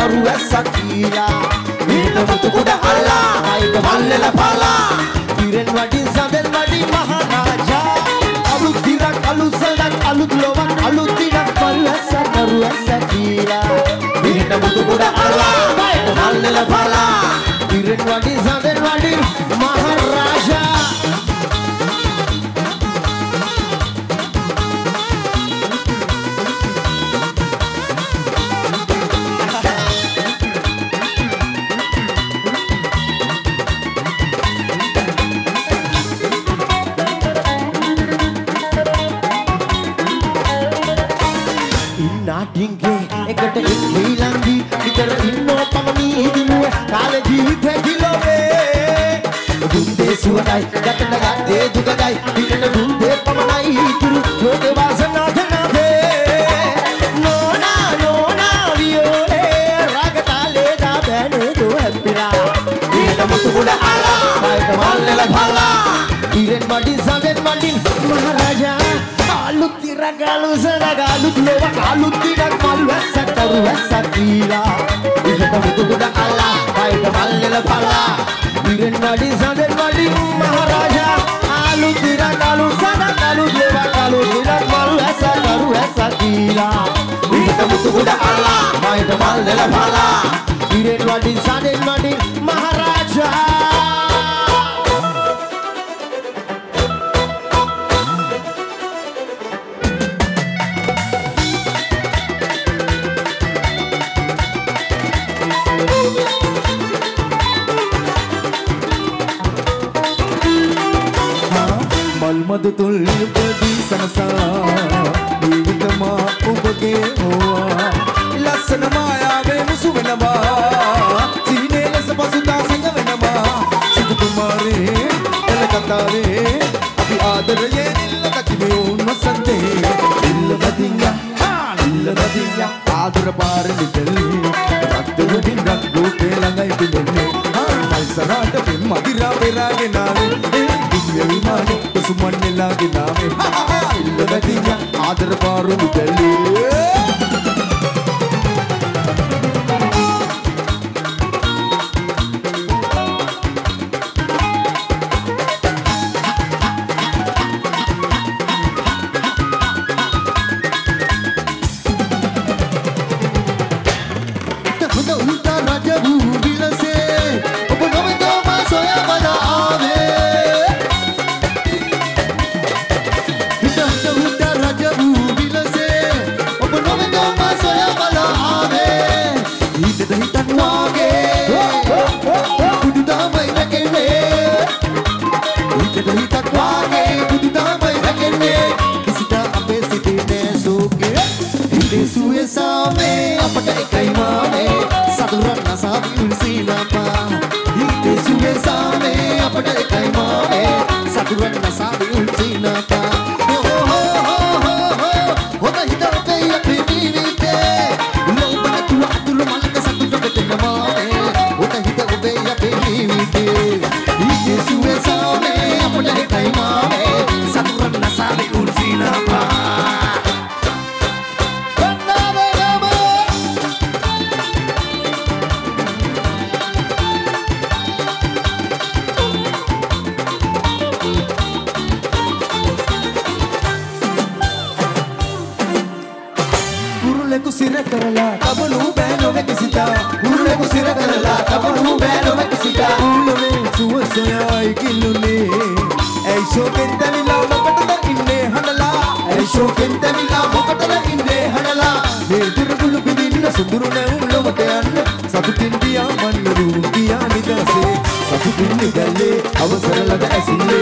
කරු ඇස්සක් කියලා ඊට මුතු කුඩ අල්ලා කයික මල්ලල පාලා ඉරෙන් වඩින් සඳෙන් වඩින් මහරජා අලුත් දිනක් අලුත් සඳක් අලුත් ලොවක් අලුත් දිනක් කරු ඇස්සක් කියලා ඊට මුතු කුඩ අල්ලා කයික මල්ලල පාලා ඉරෙන් වඩින් සඳෙන් වඩින් මහරජා එකට එක්ලංගි විතර ඉන්නෝ පමණී දිනුව කාල ජීවිතේ කිලෝවේ දුන්දේ සුවයි ගැටට ගත්තේ දුකයි පිටට දුන්දේ පමණයි ඉතුරු ලෝකේ වාසනා දනාවේ නෝනා වියෝලේ රාගතාලේ දා බෑනේ දෝ හැප්පිලා ඊට මුතු කුඩ අලා බයිට මල්ලල භලා ඉරෙන් මඩින් සඳෙන් මඩින් මහරජා අලුත් තිරගලු සරගලු ලොව අලුත් දිනක් මල් වැස්සක් කරු වැස්සක් කියලා ඉහත මුතු කුඩ අල්ලා බයිට මල්ලල පලා ඉරෙන් වඩින් සඳෙන් වඩින් මහරජා අලුත් තිරගලු සරගලු ලොව අලුත් දිනක් මල් වැස්සක් කරු වැස්සක් කියලා ඉහත මුතු කුඩ අල්ලා බයිට මල්ලල පලා ඉරෙන් වඩින් සඳෙන් වඩින් මහරජා මල්මද තුල්පදී සනසා ජීවිතමා ඔබගේ හෝවා ලස්සන මායාවේ මුසු වෙනවා සීනේ ලෙස පසුදා සැඟ වෙනවා සිදු කුමාරේ එල කතාවේ අපි ආදරයේ නිල්ල දකිමේ උන් වසන්තේ නිල්ල බදියා ආදර පාරේ දෙල්ලි රත් රුදින් රත් රූපේ ළඟයි පිළින්නේ මල්සරාට පින් මදිරා පෙරාගෙන ආවේ විමාන කුසුමන්නලාගේ නාමේ ඉල්ලවදියා ආදර පාරු දෙල්ලේ අවසර ලද ඇසිල්ලේ